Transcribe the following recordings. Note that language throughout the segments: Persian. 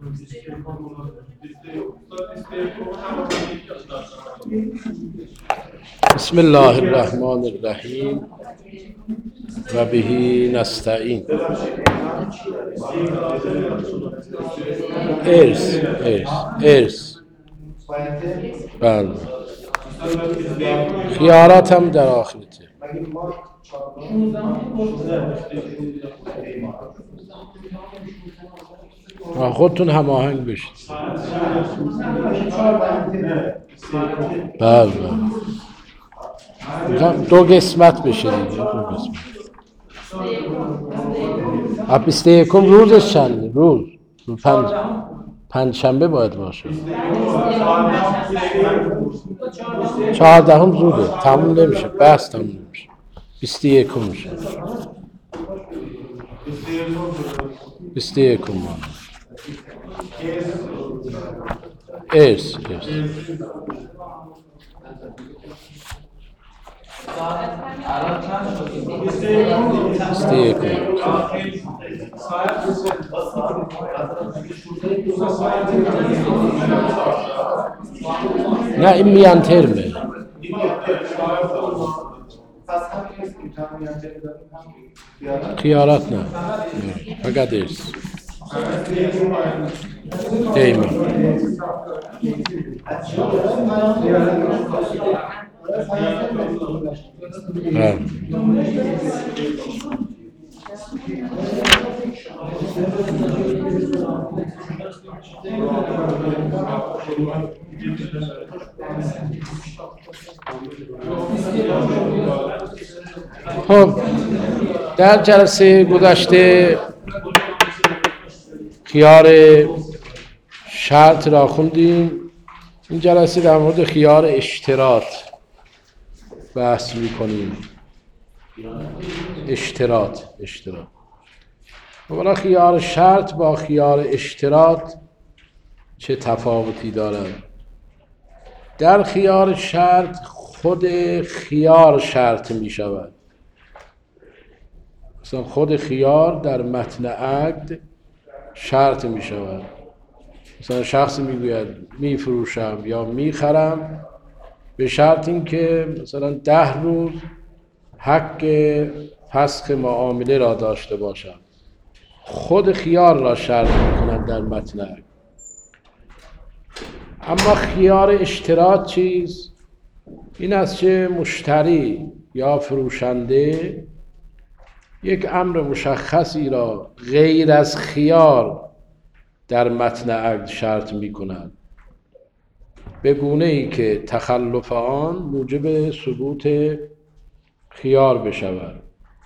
بسم الله الرحمن الرحیم و بهی نستعین. ارث بله، خیارات هم در آخرته. خودتون هماهنگ بشید. بله دو قسمت بشه دیگه. دو قسمت. 21 روزش چنده؟ روز پنجشنبه باید باشه. 14 زوده، تموم نمیشه، بحث تموم نمیشه. 21 میشه. 21 ارث نه این میان ترمه. خیارات نه، فقط ارث دیما. خب در جلسه گذشته خیار شرط را خوندیم. این جلسه در مورد خیار اشتراط بحث می‌کنیم. اشتراط اولا خیار شرط با خیار اشتراط چه تفاوتی دارد؟ در خیار شرط خود خیار شرط می شود. مثلا خود خیار در متن عقد شرط می شود. مثلا شخصی می گوید می فروشم یا می خرم به شرط این که مثلا 10 روز حق فسخ معامله را داشته باشم. خود خیار را شرط می کنند در متن عقد. اما خیار اشتراط چیز؟ این است که مشتری یا فروشنده یک امر مشخصی را غیر از خیار در متن عقد شرط می کند به گونه ای که تخلف آن موجب ثبوت خیار بشود.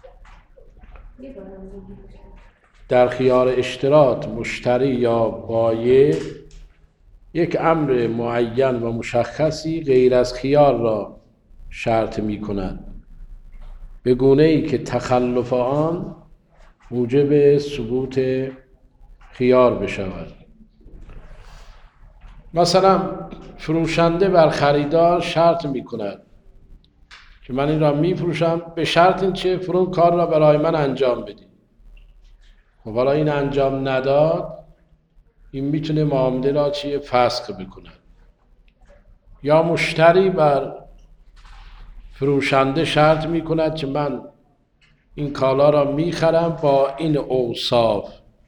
در خیار اشتراط مشتری یا بایع یک امر معین و مشخصی غیر از خیار را شرط می کند به گونه ای که تخلف آن موجب ثبوت خیار بشود. مثلا فروشنده بر خریدار شرط می کند که من این را می فروشم به شرط این چه فرون کار را برای من انجام بدی. و برای این انجام نداد این میتونه معامله را فسخ بکند. یا مشتری بر فروشنده شرط میکند که من این کالا را میخرم با این اوصاف،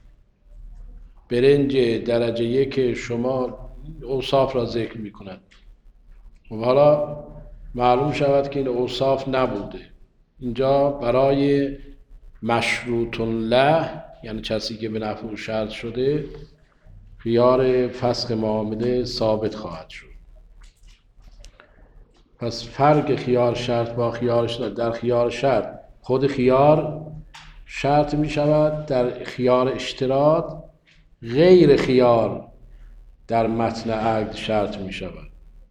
برنج درجه 1 شما اوصاف را ذکر میکند و حالا معلوم شود که این اوصاف نبوده. اینجا برای مشروط له، یعنی کسی که به نفع او شرط شده، خیار فسخ معامله ثابت خواهد شد. پس فرق خیار شرط با خیار شرط: در خیار شرط خود خیار شرط می شود، در خیار اشتراط غیر خیار در متن عقد شرط می شود.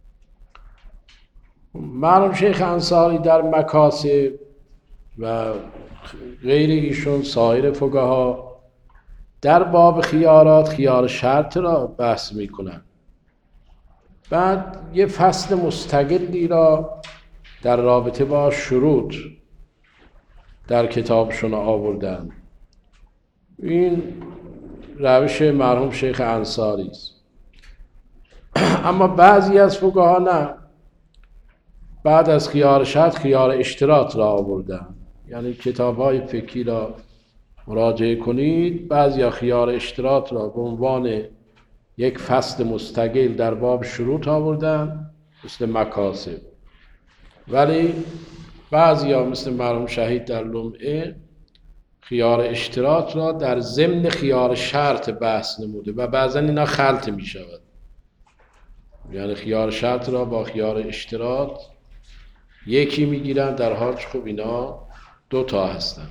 مرحوم شیخ انصاری در مکاسب و غیر ایشون سایر فقها در باب خیارات خیار شرط را بحث می کنند. بعد یه فصل مستقلی را در رابطه با شروط در کتابشون آوردن. این روش مرحوم شیخ انصاری است. اما بعضی از فقها نه، بعد از خیار شرط خیار اشتراط را آوردن. یعنی کتاب‌های فقهی را مراجعه کنید، بعضیا خیار اشتراط را به عنوان یک فصل مستقل در باب شروط آوردن مثل مکاسب، ولی بعضیا مثل مرحوم شهید در لمعه خیار اشتراط را در ضمن خیار شرط بحث نموده و بعضا اینا خلط می شود. یعنی خیار شرط را با خیار اشتراط یکی می گیرن، در حال که خب اینا دوتا هستن.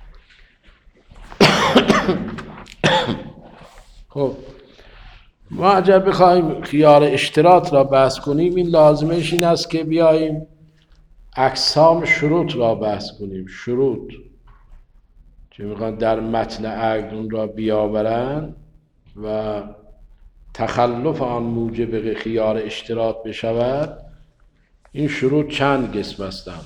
خب ما اگر بخوایم خیار اشتراط را بحث کنیم، این لازمش این است که بیاییم اقسام شروط را بحث کنیم. شروط که میخوان در متن عقد اون را بیاورن و تخلف آن موجب خیار اشتراط بشود، این شروط چند قسم هستند؟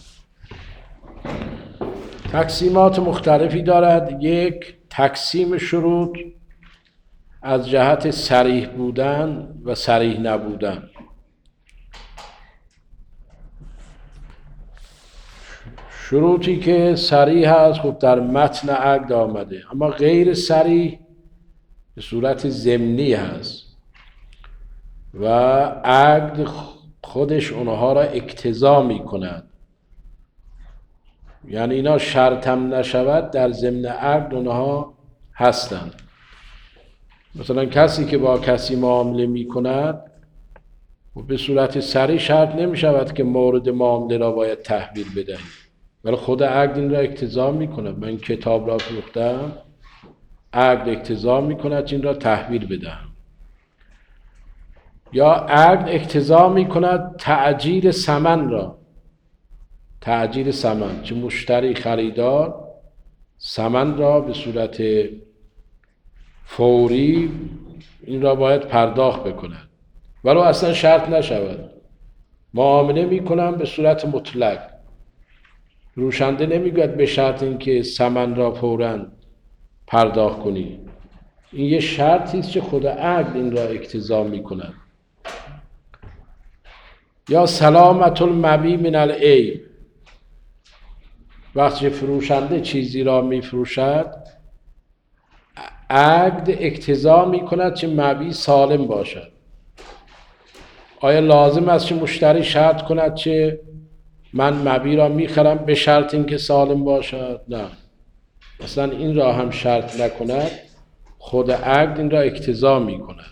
تقسیمات مختلفی دارد. یک، تقسیم شروط از جهت صریح بودن و صریح نبودن. شروطی که صریح هست خب در متن عقد آمده، اما غیر صریح به صورت ضمنی هست و عقد خودش اونها را اقتضا می کند. یعنی اینا شرط هم نشود در ضمن عقد اونها هستند. مثلا کسی که با کسی معامله می کند به صورت صریح شرط نمی شود که مورد معامله را باید تحویل بدهید، ولی خود عقد این را اقتضا می کند. من کتاب را فروختم، عقد اقتضا می کند این را تحویل بدهم. یا عقد اقتضا می کند تأجیل ثمن را، تأجیل ثمن، چه مشتری خریدار ثمن را به صورت فوری این را باید پرداخت بکند ولو اصلا شرط نشود. معامله می کنم به صورت مطلق، فروشنده نمیگوید به شرط اینکه ثمن را فوراً پرداخت کنی. این یه شرطی است که خود عقد این را اقتضا می کند. یا سلامت المبیع من العیب، وقتی فروشنده چیزی را می فروشد عقد اقتضا می کند که مبیع سالم باشد. آیا لازم است که مشتری شرط کند که من مبیع را می خرم به شرط اینکه سالم باشد؟ نه، اصلا این را هم شرط نکند، خود عقد این را اقتضا می کند.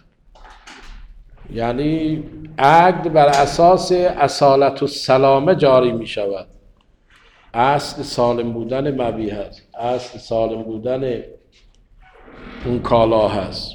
یعنی عقد بر اساس اصالت السلامه جاری می شود. اصل سالم بودن مبیع هست، اصل سالم بودن اون کالا هست.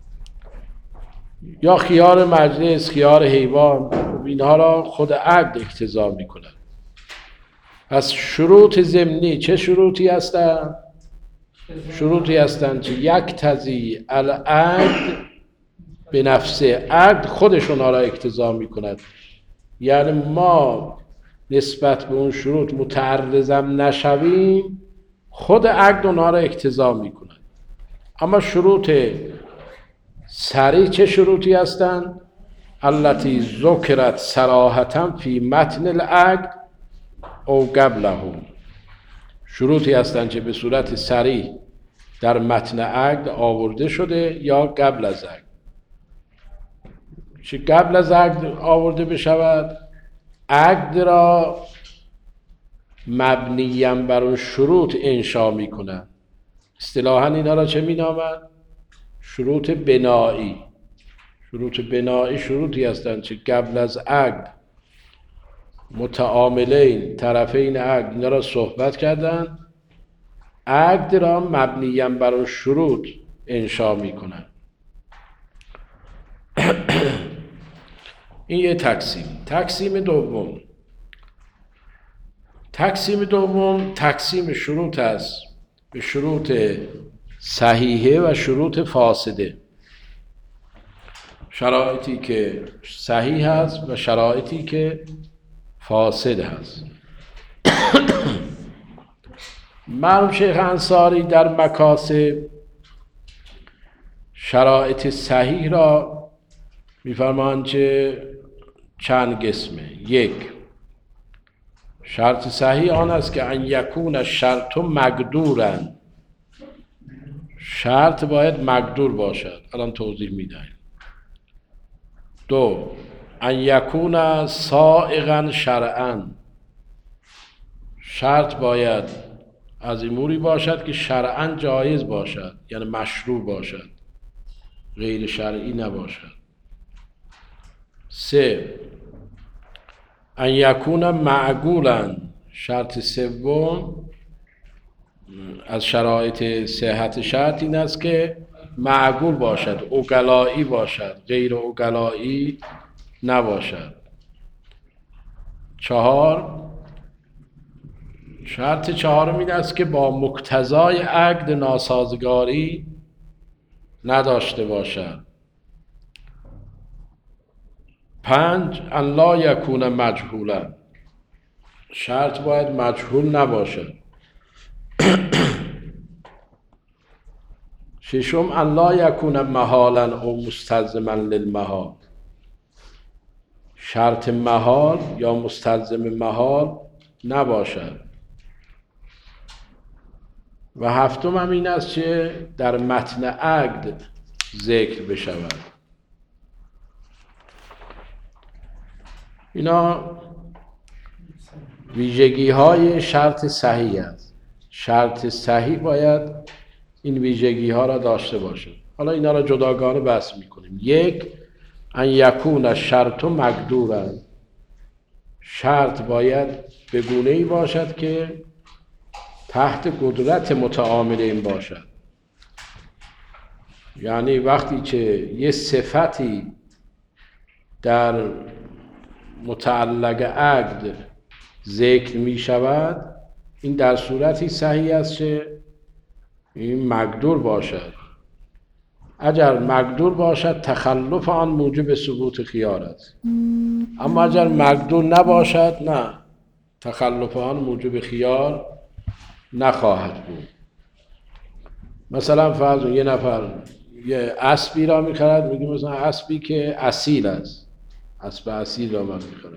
یا خیار مجلس، خیار حیوان، اینها را خود عقد اقتضا می کند. پس شروط ضمنی چه شروطی هستند؟ شروطی هستند که یقتضی العقد به نفسه، عقد خودش اونها را اقتضا می کند. یعنی ما نسبت به اون شروط متعرضم نشویم، خود عقد اونها را اقتضا می کند. اما شروط صریح چه شروطی هستند؟ التي ذکرت صراحة فی متن العقد او قبله، شروطی هستند که به صورت صریح در متن عقد آورده شده یا قبل از عقد. چه قبل از عقد آورده بشود، عقد را مبنیاً بر اون شروط انشا می کنند. اصطلاحاً اینا را چه می نامند؟ شروط بنایی. شروط بنایی شروطی هستند که قبل از عقد متعاملین طرفین عقد اینا را صحبت کردند، عقد را مبنیاً بر اون شروط انشا می کنند. این یه تقسیم. تقسیم دوم تقسیم شروط است به شروط صحیحه و شروط فاسده. شرایطی که صحیح هست و شرایطی که فاسد هست. مرحوم شیخ انصاری در مکاسب شرایط صحیح را میفرمایند که چند قسمه. یک، شرط صحیح آن است که ان یکون الشرط مقدورا، شرط باید مقدور باشد، الان توضیح میدهیم. دو، ان یکون سائغا شرعا، شرط باید از اموری باشد که شرعا جایز باشد، یعنی مشروع باشد، غیر شرعی نباشد. سه، ان یکون معقولا، شرط سوم از شرایط صحت شرط این است که معقول باشد، عقلایی باشد، غیر عقلایی نباشد. چهار، شرط چهارم این است که با مقتضای عقد ناسازگاری نداشته باشد. پنج، ان لا یکون مجهولا، شرط باید مجهول نباشد. ششم، ان لا یکون محالا او مستلزما للمحال، شرط محال یا مستلزم محال نباشد. و هفتم هم این است که در متن عقد ذکر بشود. اینا ویژگی های شرط صحیح است. شرط صحیح باید این ویژگی ها را داشته باشد. حالا اینا را جداگانه بحث میکنیم. یک، ان یکون الشرط مقدورا، شرط باید به گونه‌ای باشد که تحت قدرت متعاملین باشد. یعنی وقتی که یه صفتی در متعلق عقد ذکر می شود، این در صورتی صحیح است که این مقدور باشد. اگر مقدور باشد تخلف آن موجب ثبوت خیار است، اما اگر مقدور نباشد نه، تخلف آن موجب خیار نخواهد بود. مثلا فرض یه نفر یه اسبی را می‌خرد، میگه مثلا اسبی که اصیل است، اسب اصیل را من می‌خرم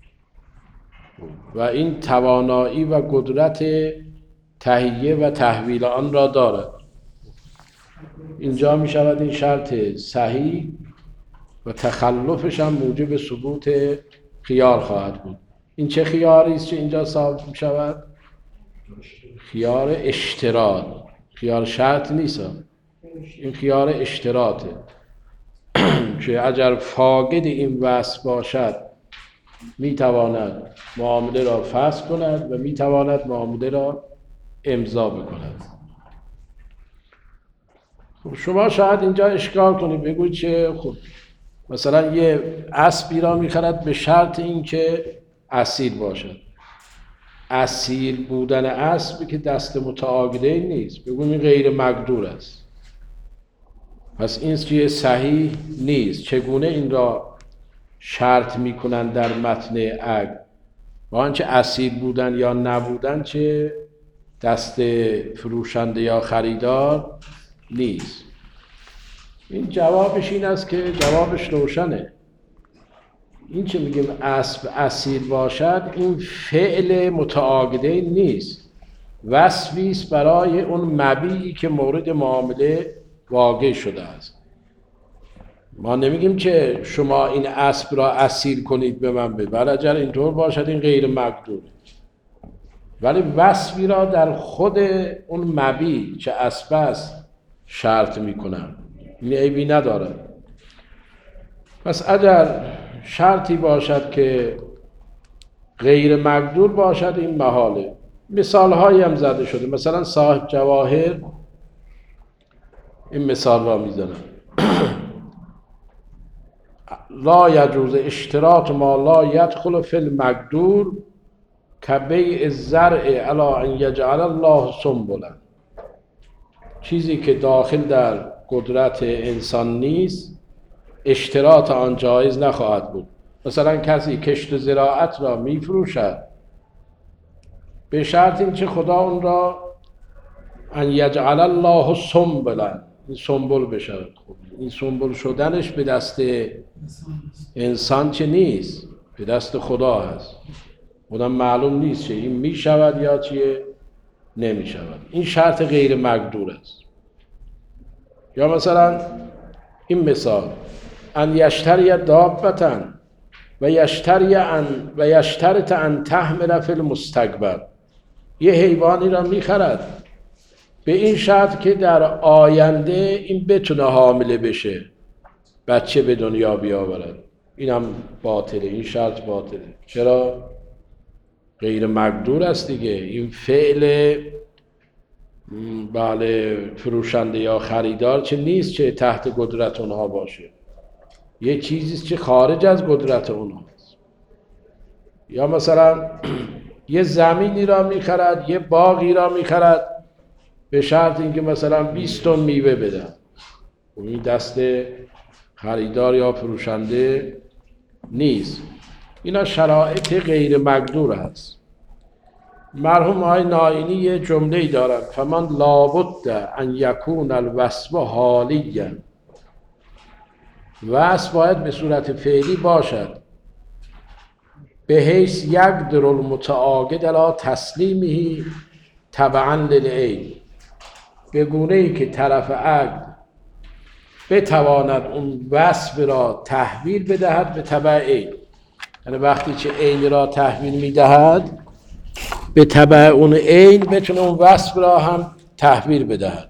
و این توانایی و قدرت تهیه و تحویل آن را دارد، اینجا می‌شود این شرط صحیح و تخلفش هم موجب ثبوت خیار خواهد بود. این چه خیاری است که اینجا ثابت می‌شود؟ خیار اشتراط، خیار شرط نیست، این خیار اشتراطه که اگر فاقد این وصف باشد میتواند معامله را فسخ کند و میتواند معامله را امضا بکند. خب شما شاید اینجا اشکال کنید، بگوید که خب مثلا یه اسبی را میخرد به شرط این که اصیل باشد. اصیل بودن اسبی که دست متعاقدین نیست، بگویم این غیر مقدور است، پس این چیه صحیح نیست. چگونه این را شرط میکنن در متن عقد؟ با آنچه اصیل بودن یا نبودن چه دست فروشنده یا خریدار نیست. این جوابش این است که جوابش روشنه. این چه میگیم اسب اصیل باشد، این فعل متعاقدین نیست، وصفی است برای اون مبیعی که مورد معامله واقع شده است. ما نمیگیم که شما این اسب را اصیل کنید به من بده، ولی اگر اینطور باشد این غیر مقدور، ولی وصفی را در خود اون مبیع که اسب است شرط میکنم، این عیبی نداره. پس اگر شرطی باشد که غیر مقدور باشد این محاله. مثال هایی هم زده شده، مثلا صاحب جواهر این مثال را میزنم لا یجوز اشتراط ما لا یدخل فی المقدور کبیع الزرع علی ان یجعل الله سنبلا، چیزی که داخل در قدرت انسان نیست اشتراط آن جایز نخواهد بود. مثلا کسی کشت و زراعت را میفروشد به شرط این که خدا اون را ان یجعل الله سنبلا، این سنبل بشود. خب این سنبل شدنش به دست انسان چه نیست، به دست خدا هست. خودم معلوم نیست چه این می شود یا چیه نمی شود. این شرط غیر مقدور است. یا مثلا این مثال ان یشتری دابتن و یشترط ان تحمل فی المستقبل، یه حیوانی را میخرد به این شرط که در آینده این بتونه حامله بشه، بچه به دنیا بیاورد. این هم باطله، این شرط باطله. چرا؟ غیر مقدور است دیگه. این فعل بله فروشنده یا خریدار چه نیست چه تحت قدرت اونها باشه، یه چیزیست که خارج از قدرت اونها است. یا مثلا یه زمینی را میخرد، یه باغی را میخرد به شرط اینکه مثلا 20 تن میوه بدن. این دست خریدار یا فروشنده نیست. اینا شرایط غیر مقدور هست. مرحوم آقای نائینی یه جمله‌ای دارن فمن لابد ان یکون الوصف حالیا، وصف باید به صورت فعلی باشد، به حیث یقدر المتعاقد علی تسلیمه تبعا للعین، به گونه‌ای که طرف عقد بتواند اون وصف را تحویل بدهد به تبع عین. یعنی وقتی که عین را تحویل میدهد به تبع اون عین بتونه اون وصف را هم تحویل بدهد.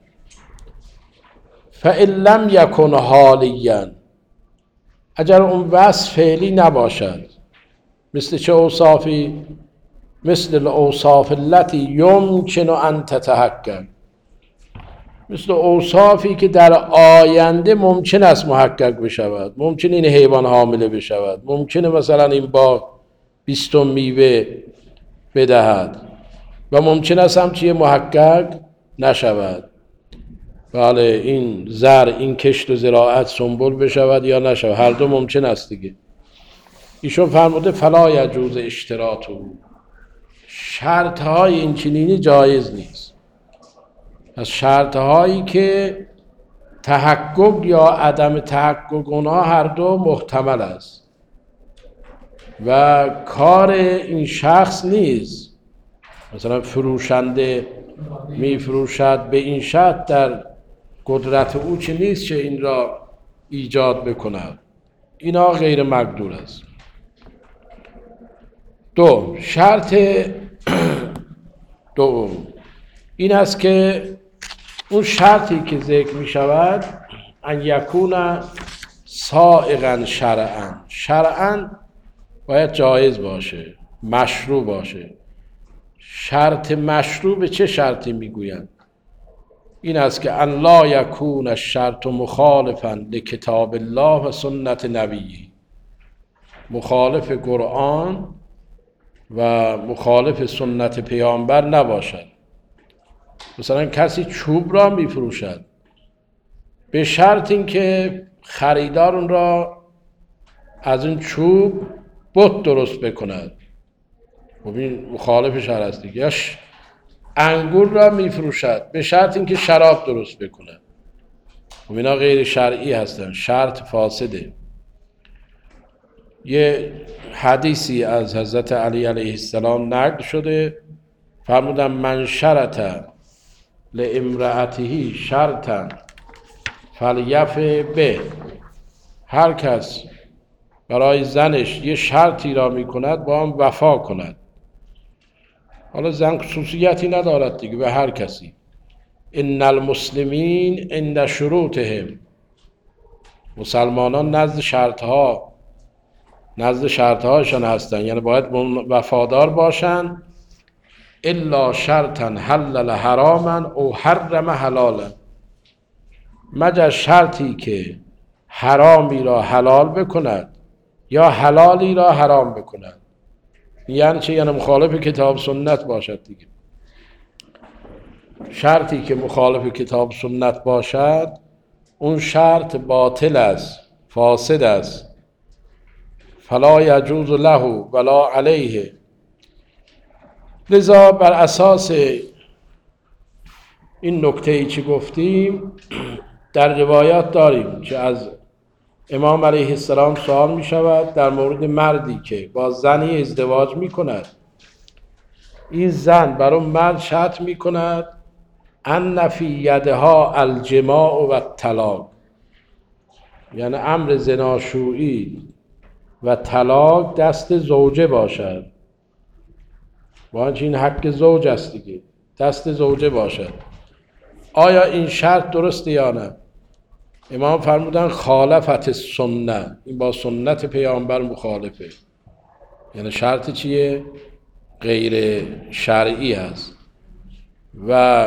فإن لم یکن حالیا، اگر اون وصف فعلی نباشد، مثل چه اوصافی؟ مثل الاوصاف التي یمکن ان تتحقق، مثل اوصافی که در آینده ممکن است محقق بشود. ممکن این حیوان حامله بشود، ممکنه مثلا این باغ 20 تن میوه بدهد و ممکن است هم چیه محقق نشود. بله این زر، این کشت و زراعت سنبل بشود یا نشود، هر دو ممکن است دیگه. ایشون فرموده فلا یجوز اشتراطه، شرط های این چنینی جایز نیست. از شرط هایی که تحقق یا عدم تحقق اونها هر دو محتمل است و کار این شخص نیست. مثلا فروشنده میفروشد به این شرط در قدرت او چه نیست چه این را ایجاد بکند. اینا غیر مقدور است. دو، شرط دوم این است که اون شرطی که ذکر می شود ان یکون سائغا شرعا، شرعا باید جایز باشه، مشروع باشه. شرط مشروع به چه شرطی میگویند؟ این است که ان لا یکون الشرط مخالفا لکتاب الله و سنت نبیه، مخالف قرآن و مخالف سنت پیامبر نباشد. مثلا کسی چوب را میفروشد به شرط اینکه خریدار اون را از این چوب بت درست بکند، خب این مخالف شرع است دیگه. یا انگور را میفروشد به شرط اینکه شراب درست بکند، خب اینا غیر شرعی هستن، شرط فاسده. یه حدیثی از حضرت علی علیه السلام نقل شده، فرمودن من شرط لامرأته شرطا فلیف به، هر کس برای زنش یه شرطی را میکند با هم وفا کند. حالا زن خصوصیتی ندارد دیگه، به هر کسی. ان المسلمین عند شروطهم، مسلمانان نزد شرطهاشان هستن، یعنی باید وفادار باشن. الا شرطا حلل حراما او حرم حلالا، مگر شرطی که حرامی را حلال بکند یا حلالی را حرام بکند. یعنی چه؟ یعنی مخالف کتاب سنت باشد دیگه. شرطی که مخالف کتاب سنت باشد اون شرط باطل است، فاسد است. فلا یجوز له ولا علیه. لذا بر اساس این نکته‌ای که گفتیم در روایات داریم که از امام علیه السلام سوال می شود در مورد مردی که با زنی ازدواج می کند. این زن برای مرد شرط می کند ان فی یدها الجماع و الطلاق، یعنی امر زناشویی و طلاق دست زوجه باشد. با اینکه این حق زوج است دیگه، دست زوجه باشد. آیا این شرط درسته یا نه؟ امام فرمودن خالفت سنت، این با سنت پیامبر مخالفه. یعنی شرط چیه؟ غیر شرعی است. و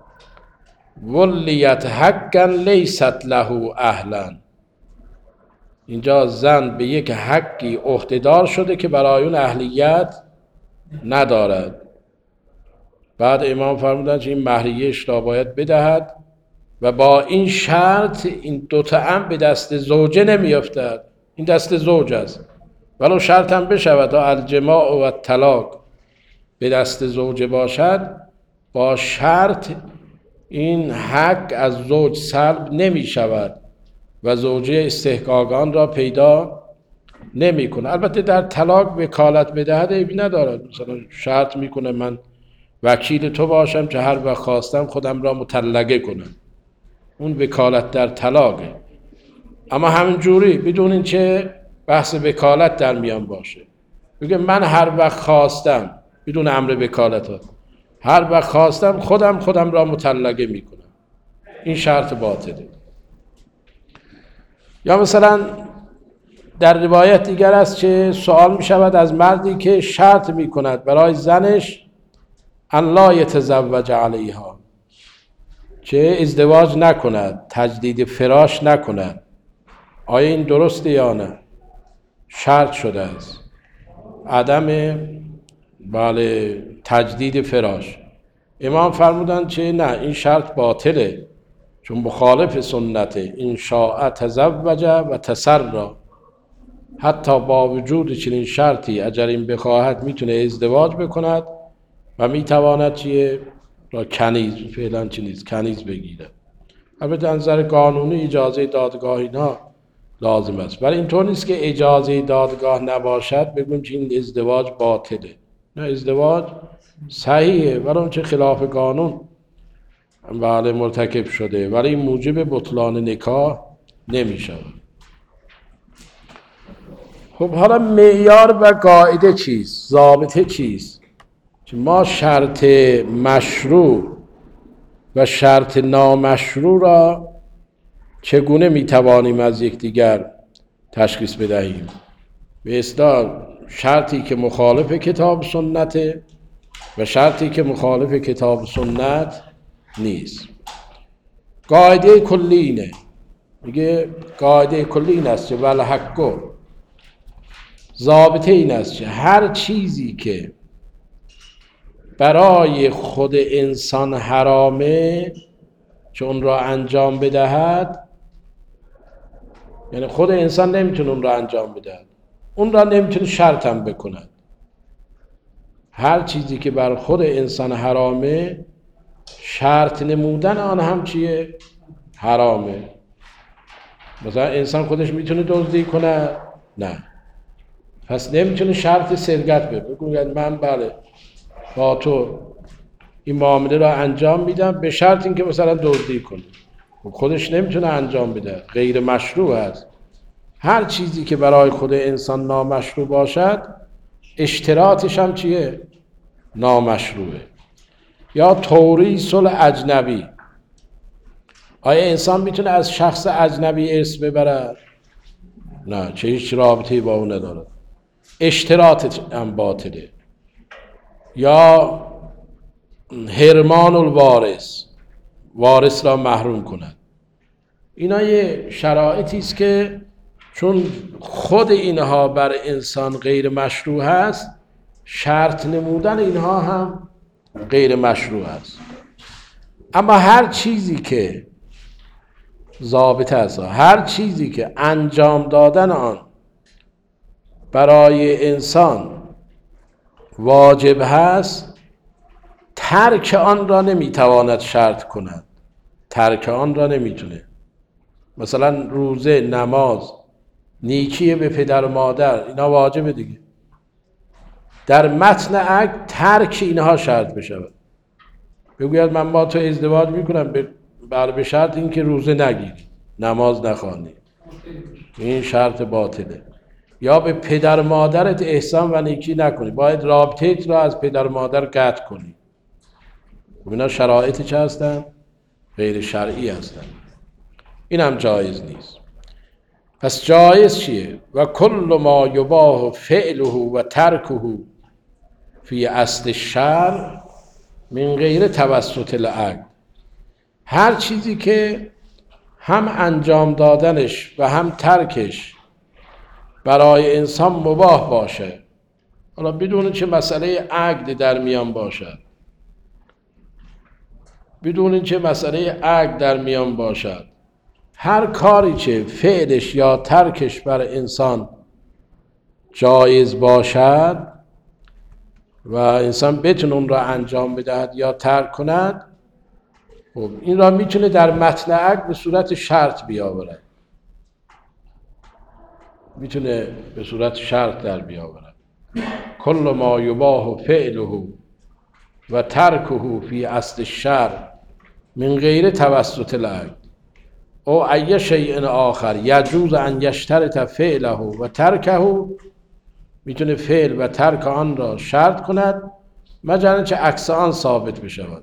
ولیت حقا لیست له اهلا، اینجا زن به یک حقی عهده‌دار شده که برای اون اهلیت ندارد. بعد امام فرمودن که این مهریه‌اش را باید بدهد و با این شرط این دوتا به دست زوجه نمیافتد، این دست زوج است. ولو شرط هم بشود تا الجماع و طلاق به دست زوجه باشد، با شرط این حق از زوج سلب نمی شود و زوجه استحقاقان را پیدا نمی کنه. البته در طلاق وکالت بدهد عیبی ندارد، مثلا شرط میکنه من وکیل تو باشم که هر وقت خواستم خودم را مطلقه کنم، اون وکالت در طلاقه. اما همین جوری بدون این چه بحث وکالت در میان باشه، بگه من هر وقت خواستم بدون امر وکالت ها هر وقت خواستم خودم را مطلقه میکنم، این شرط باطله. یا مثلا در روایت دیگر است که سوال می شود از مردی که شرط می کند برای زنش ان لا یتزوج علیها، که ازدواج نکند، تجدید فراش نکند. آیا این درسته یا نه؟ شرط شده است عدم تجدید فراش. امام فرمودن که نه، این شرط باطله، چون مخالف سنته. ان شاء تزوج و تسرا، حتی با وجود چنین شرطی اگر این بخواهد میتونه ازدواج بکند و میتواند چیه را کنیز، فعلا چی نیست، کنیز بگیره. البته از نظر قانونی اجازه دادگاه اینا لازم است، ولی اینطور نیست که اجازه دادگاه نباشد بگویم که این ازدواج باطله. نه، ازدواج صحیحه، ولی اون چه خلاف قانون مرتکب شده، ولی این موجب بطلان نکاح نمی شود. خب حالا معیار و قاعده چیست؟ ضابطه چیست؟ که ما شرط مشروع و شرط نامشروع را چگونه میتوانیم از یکدیگر تشخیص بدهیم؟ به اصطلاح شرطی که مخالف کتاب سنته و شرطی که مخالف کتاب سنت نیست. قاعده کلی اینه، میگه قاعده کلی این است که والحق، ضابطه این است که هر چیزی که برای خود انسان حرامه چون را انجام بدهد، یعنی خود انسان نمیتونه اون را انجام بدهد، اون را نمیتونه شرط هم بکند. هر چیزی که بر خود انسان حرامه شرط نمودن آن هم چیه؟ حرامه. مثلا انسان خودش میتونه دزدی کنه؟ نه، پس نمیتونه شرط سرقت بگوید من بله با تو این معامله را انجام میدم به شرط اینکه مثلا دزدی کنه. خودش نمیتونه انجام بده، غیر مشروع است. هر چیزی که برای خود انسان نامشروع باشد اشتراطش هم چیه؟ نامشروعه. یا توریث الاجنبی، آیا انسان میتونه از شخص اجنبی ارث ببرد؟ نه، چه هیچ رابطه‌ای با اون نداره، اشتراطش هم باطله. یا حرمان الوارث، وارث را محروم کند. اینا یه شرایطی است که چون خود اینها بر انسان غیر مشروع هست، شرط نمودن اینها هم غیر مشروع است. اما هر چیزی که ضابطه است، هر چیزی که انجام دادن آن برای انسان واجب هست، ترک آن را نمیتواند شرط کند، ترک آن را نمیتونه. مثلا روزه، نماز، نیکی به پدر و مادر، اینا واجبه دیگه. در متن عقد ترک اینها شرط بشود. بگوید من با تو ازدواج میکنم به شرط اینکه روزه نگیری، نماز نخوانی، این شرط باطله. یا به پدر و مادرت احسان و نیکی نکنی، باید رابطه‌ت را از پدر و مادر قطع کنی. اینا شرایط چه هستن؟ غیر شرعی هستن. این هم جایز نیست. پس جایز چیه؟ و کل ما یباح فعله و ترکه فی اصل الشرع من غیر توسط العقل. هر چیزی که هم انجام دادنش و هم ترکش برای انسان مباح باشه، حالا بدون چه مسئله عقد در میان باشد، بدون چه مسئله عقد در میان باشد، هر کاری که فعلش یا ترکش بر انسان جایز باشد و انسان بتونه اون را انجام بدهد یا ترک کند، خب این را میتونه در متن عقد به صورت شرط بیاورد، میتونه به صورت شرط در بیاورد. کل ما یباح فعله و ترکه فی اصل الشرع من غیر توسط العقل او ای شیء آخر یجوز ان یشترط فعله و ترکه، میتونه فعل و ترک آن را شرط کند مگر اینکه عکس آن ثابت بشود.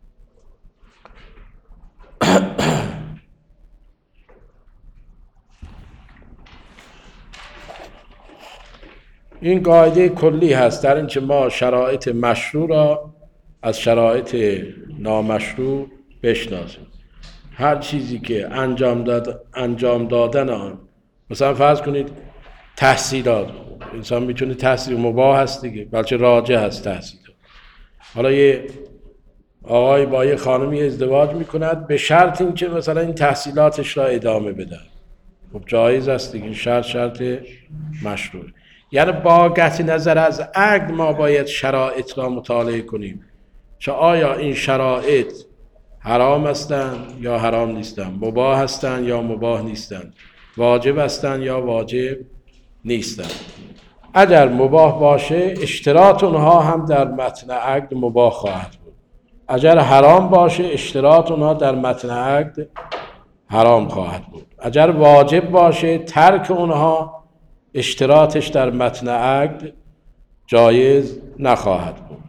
این قاعده کلی هست در اینکه ما شرایط مشروع را از شرایط نامشروع بشناسیم. هر چیزی که انجام دادن آن، مثلا فرض کنید تحصیلات، انسان میتونه تحصیل مباح هست دیگه، بلکه راجع هست تحصیل. حالا یه آقای با یه خانمی ازدواج میکند به شرط این که مثلا این تحصیلاتش را ادامه بده، خب جایز است دیگه، شرط مشروع. یعنی با قطع نظر از عقد ما باید شرایط را مطالعه کنیم چه آیا این شرایط حرام هستند یا حرام نیستند، مباح هستند یا مباح نیستند، واجب هستند یا واجب نیستند. اگر مباح باشه اشتراط اونها هم در متن عقد مباح خواهد بود، اگر حرام باشه اشتراط اونها در متن عقد حرام خواهد بود، اگر واجب باشه ترک اونها اشتراطش در متن عقد جایز نخواهد بود.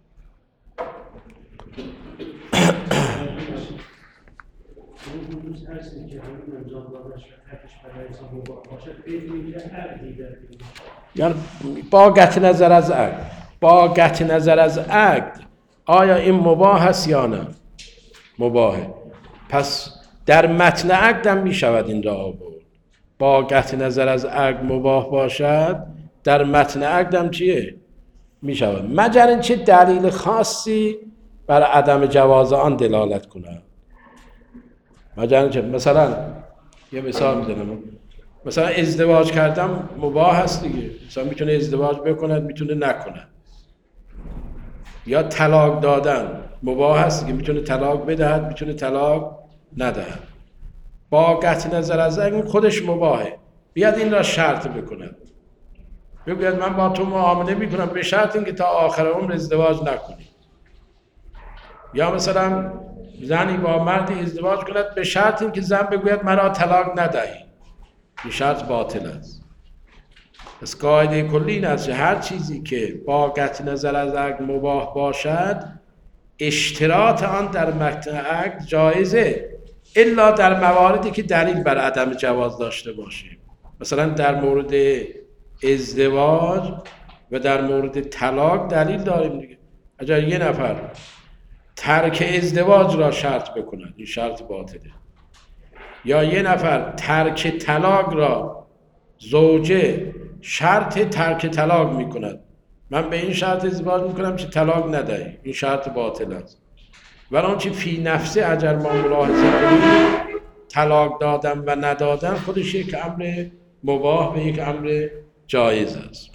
یعنی با قطع نظر از عقد، با قطع نظر از عقد آیا این مباح است یا نه؟ مباحه. پس در متن عقد هم می شود این را آورد. با قطع نظر از عقد مباح باشد در متن عقد هم چیه؟ می شود، مگر اینکه دلیل خاصی بر عدم جواز آن دلالت کند. مگر اینکه مثلا یه مثال میزنم، مثلا ازدواج کردن مباح هست دیگه، مثلا میتونه ازدواج بکند میتونه نکند. یا طلاق دادن مباح هست دیگه، میتونه طلاق بدهد میتونه طلاق ندهد. با قطع نظر از این خودش مباحه، بیاد این را شرط بکند، بگوید من با تو معامله میکنم به شرط اینکه تا آخر عمر ازدواج نکنی. یا مثلا زنی با مردی ازدواج کند به شرط اینکه زن بگوید مرا طلاق ندهی، این شرط باطل است. پس قاعده کلی این است که هر چیزی که با قطع نظر از عقد مباح باشد اشتراط آن در متن عقد جایزه، الا در مواردی که دلیل بر عدم جواز داشته باشه. مثلا در مورد ازدواج و در مورد طلاق دلیل داریم دیگه. اگر یه نفر ترک ازدواج را شرط بکند این شرط باطله، یا یه نفر ترک طلاق را زوجه شرط ترک طلاق میکند، من به این شرط ازدواج میکنم که طلاق ندهی، این شرط باطل است. ولی آنچه فی نفسه اگر ما ملاحظه کنیم طلاق دادن و ندادن خودش یک امر مباح و یک امر جایز است.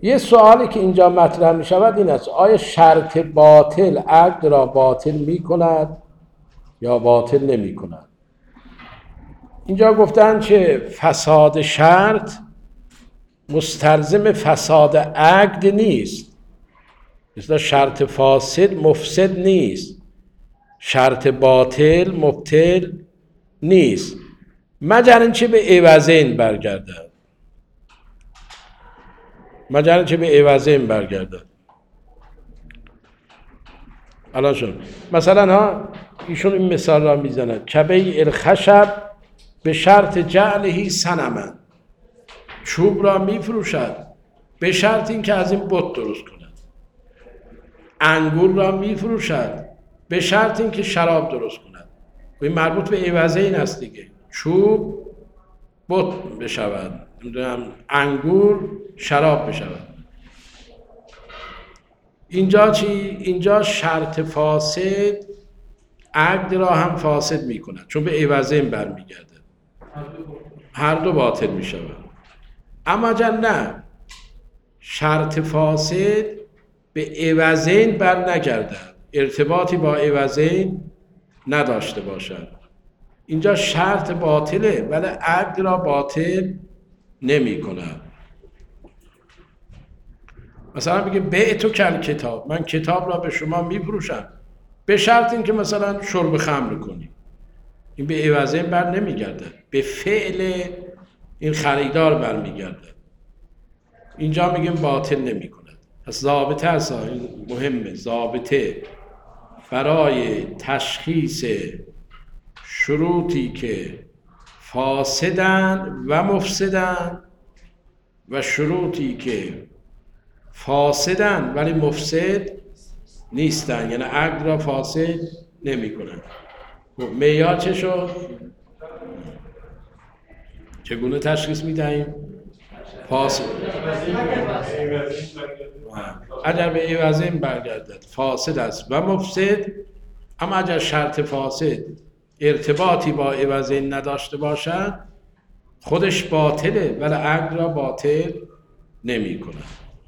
یه سوالی که اینجا مطرح می شود این است: آیا شرط باطل عقد را باطل می کند یا باطل نمی کند؟ اینجا گفتن که فساد شرط مستلزم فساد عقد نیست. مثلا شرط فاسد مفسد نیست، شرط باطل مبطل نیست، مگر اینکه به عوضین برگردد. الان شد مثلا ایشون این مثال را میزند: کبیع الخشب به شرط جعلهی صنما. چوب را میفروشد به شرط اینکه از این بت درست کند. انگور را میفروشد به شرط اینکه شراب درست کند. این مربوط به عوضین است دیگه. چوب بت بشود، انگور شراب بشود. اینجا چی؟ اینجا شرط فاسد عقد را هم فاسد می کند، چون به عوضین برمیگرده، هر دو باطل می شود. اما اگر نه، شرط فاسد به عوضین بر نگردد، ارتباطی با عوضین نداشته باشد، اینجا شرط باطله ولی عقد را باطل نمی کند. مثلا بگه بعت کل کتاب، من کتاب را به شما میفروشم به شرط اینکه مثلا شرب خمر کنی. این به عوضین بر نمیگرده، به فعل این خریدار برمیگرده. اینجا میگیم باطل نمی کند. پس ضابطه هست، این مهمه، ضابطه برای تشخیص شروطی که فاسدن و مفسدن و شروطی که فاسدن ولی مفسد نیستن، یعنی عقد را فاسد نمی کنن. معیار چه شد؟ چگونه تشخیص می دهیم؟ فاسد اگر به عوضین برگردد فاسد است و مفسد. اما اگر شرط فاسد ارتباطی با عوضین نداشته باشد خودش باطله ولی عقد را باطل نمی کند.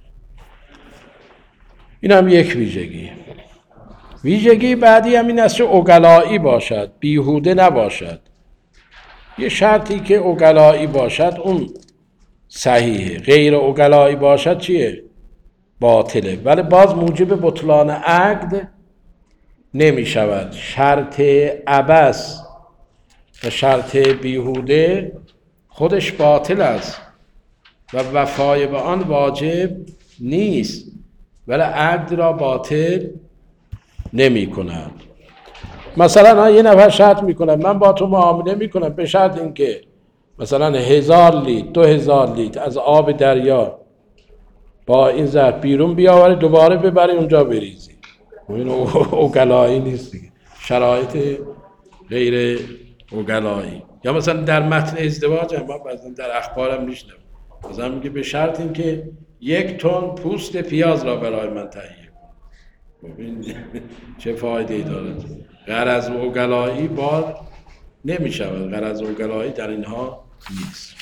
این هم یک ویژگی. ویژگی بعدی هم این است که عقلائی باشد، بیهوده نباشد. یه شرطی که عقلائی باشد اون صحیحه، غیر عقلائی باشد چیه؟ باطله، ولی باز موجب بطلان عقد نمی شود. شرط عبث و شرط بیهوده خودش باطل است و وفای به آن واجب نیست، ولی عقد را باطل نمی کند. مثلا یه نفر شرط می کند من با تو معامله می کنم به شرط اینکه مثلا 1000 لیتر 2000 لیتر از آب دریا با این ظرف بیرون بیاوری دوباره ببری اونجا بریزی. این عقلائی نیست دیگه، شرایط غیر عقلائی. یا مثلا در متن ازدواج هم بعضا در اخبارم میشنم مثلا میگه به شرط اینکه 1 تن پوست پیاز را برای من تهیه کن. ببین چه فایده ای دارد. غرض عقلائی بار نمی شود، غرض عقلائی در اینها نیست.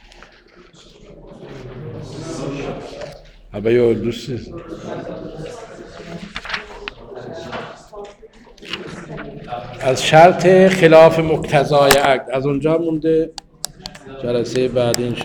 ابا یا دوست از شرط خلاف مقتضای عقد از اونجا مونده. جلسه بعدی